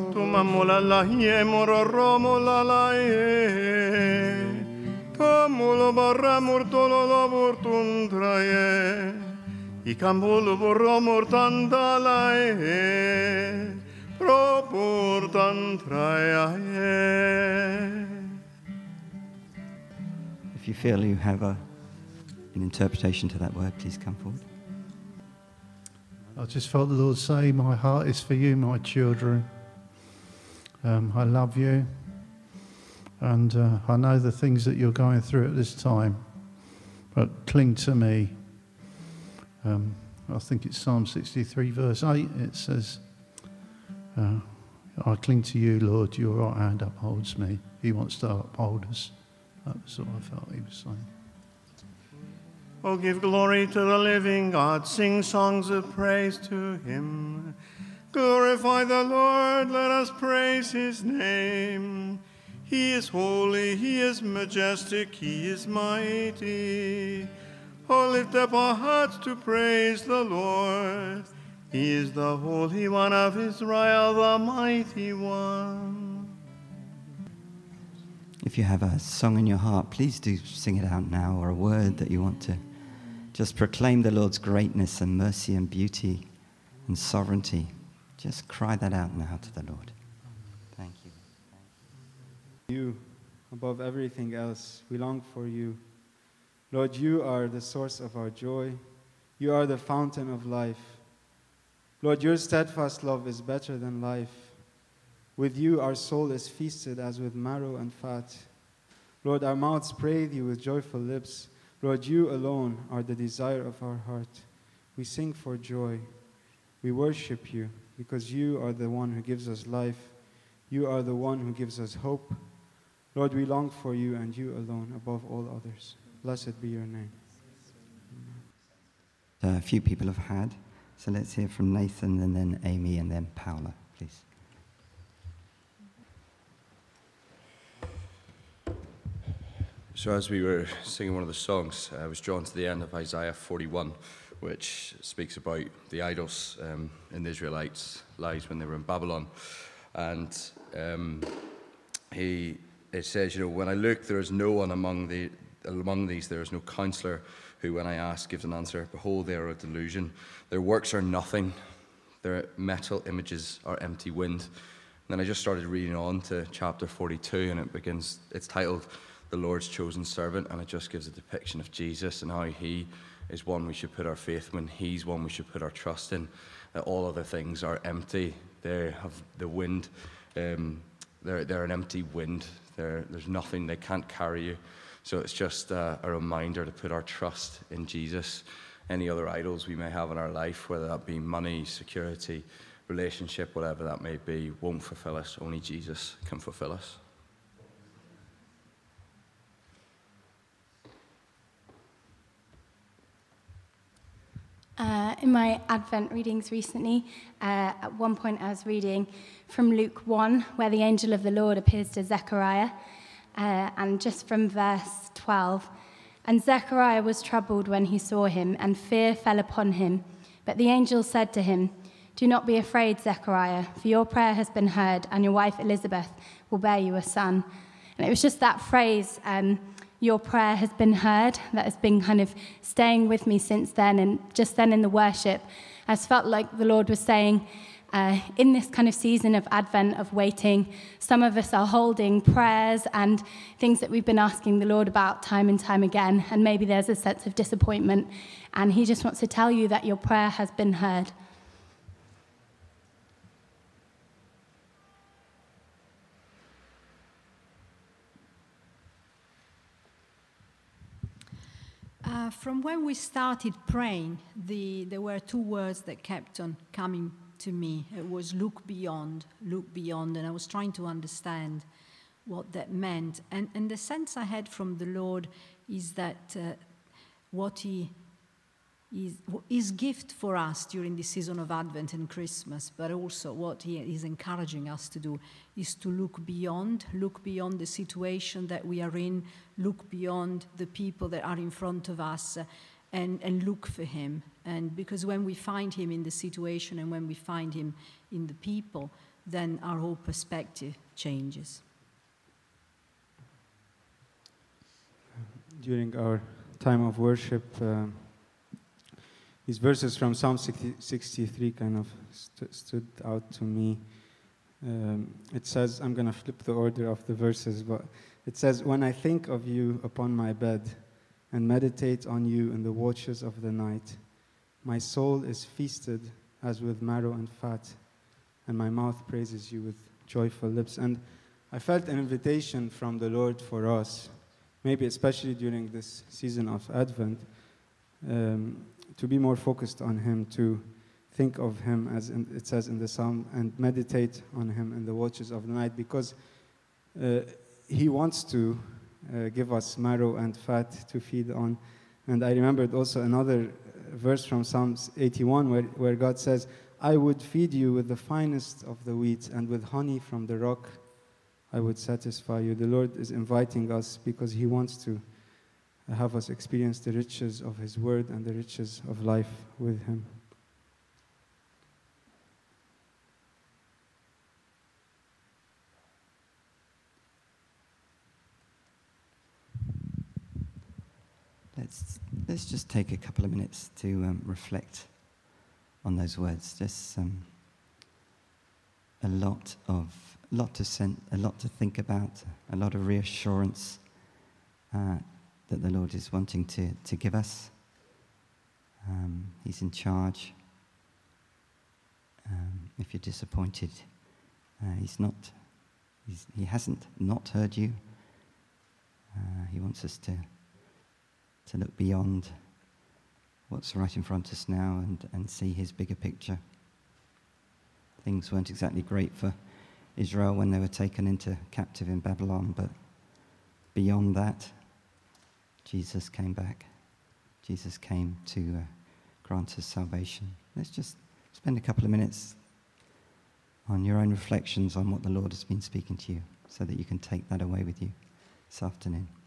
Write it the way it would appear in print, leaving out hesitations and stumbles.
tumamula hie mororomula lae. Kamula barramur tololo burtundraye. Ikamulu boromur tandalae. If you feel you have an interpretation to that word, please come forward. I just felt the Lord say, my heart is for you, my children. I love you. And I know the things that you're going through at this time. But cling to me. I think it's Psalm 63, verse 8. It says, I cling to you, Lord, your right hand upholds me. He wants to uphold us. That was what I felt he was saying. Oh, give glory to the living God. Sing songs of praise to him. Glorify the Lord. Let us praise his name. He is holy. He is majestic. He is mighty. Oh, lift up our hearts to praise the Lord. He is the Holy One of Israel, the Mighty One. If you have a song in your heart, please do sing it out now, or a word that you want to just proclaim the Lord's greatness and mercy and beauty and sovereignty. Just cry that out now to the Lord. Thank you. You, above everything else, we long for you. Lord, you are the source of our joy. You are the fountain of life. Lord, your steadfast love is better than life. With you our soul is feasted as with marrow and fat. Lord, our mouths praise you with joyful lips. Lord, you alone are the desire of our heart. We sing for joy. We worship you because you are the one who gives us life. You are the one who gives us hope. Lord, we long for you and you alone above all others. Blessed be your name. A few people have had. So let's hear from Nathan and then Amy and then Paula, please. So as we were singing one of the songs, I was drawn to the end of Isaiah 41, which speaks about the idols in the Israelites' lives when they were in Babylon. And it says, when I look, there is no one among these, there is no counselor who, when I ask, gives an answer. Behold, they are a delusion. Their works are nothing. Their metal images are empty wind. And then I just started reading on to chapter 42, and it's titled, The Lord's Chosen Servant, and it just gives a depiction of Jesus and how he is one we should put our faith in. He's one we should put our trust in. That all other things are empty. They have the wind. They're an empty wind. There's nothing. They can't carry you. So it's just a reminder to put our trust in Jesus. Any other idols we may have in our life, whether that be money, security, relationship, whatever that may be, won't fulfill us. Only Jesus can fulfill us. In my Advent readings recently, at one point I was reading from Luke 1, where the angel of the Lord appears to Zechariah, and just from verse 12. And Zechariah was troubled when he saw him, and fear fell upon him. But the angel said to him, "Do not be afraid, Zechariah, for your prayer has been heard, and your wife Elizabeth will bear you a son." And it was just that phrase, your prayer has been heard, that has been kind of staying with me since then. And just then in the worship, I just felt like the Lord was saying, in this kind of season of Advent, of waiting, some of us are holding prayers and things that we've been asking the Lord about time and time again, and maybe there's a sense of disappointment, and he just wants to tell you that your prayer has been heard. From when we started praying, there were two words that kept on coming to me. It was look beyond, and I was trying to understand what that meant. And the sense I had from the Lord is that his gift for us during the season of Advent and Christmas, but also what he is encouraging us to do, is to look beyond the situation that we are in, look beyond the people that are in front of us, and look for him. And because when we find him in the situation and when we find him in the people, then our whole perspective changes. During our time of worship, these verses from Psalm 63 kind of stood out to me. It says, I'm going to flip the order of the verses, but it says, when I think of you upon my bed and meditate on you in the watches of the night, my soul is feasted as with marrow and fat, and my mouth praises you with joyful lips. And I felt an invitation from the Lord for us, maybe especially during this season of Advent, to be more focused on Him, to think of Him, as it says in the Psalm, and meditate on Him in the watches of the night, because He wants to give us marrow and fat to feed on. And I remembered also another verse from Psalms 81 where God says, I would feed you with the finest of the wheat, and with honey from the rock I would satisfy you. The Lord is inviting us because He wants to have us experience the riches of His word and the riches of life with Him. Let's just take a couple of minutes to reflect on those words. Just a lot to think about, a lot of reassurance that the Lord is wanting to give us. He's in charge. If you're disappointed, He hasn't not heard you. He wants us to look beyond what's right in front of us now and see His bigger picture. Things weren't exactly great for Israel when they were taken into captive in Babylon, but beyond that, Jesus came back. Jesus came to grant us salvation. Let's just spend a couple of minutes on your own reflections on what the Lord has been speaking to you, so that you can take that away with you this afternoon.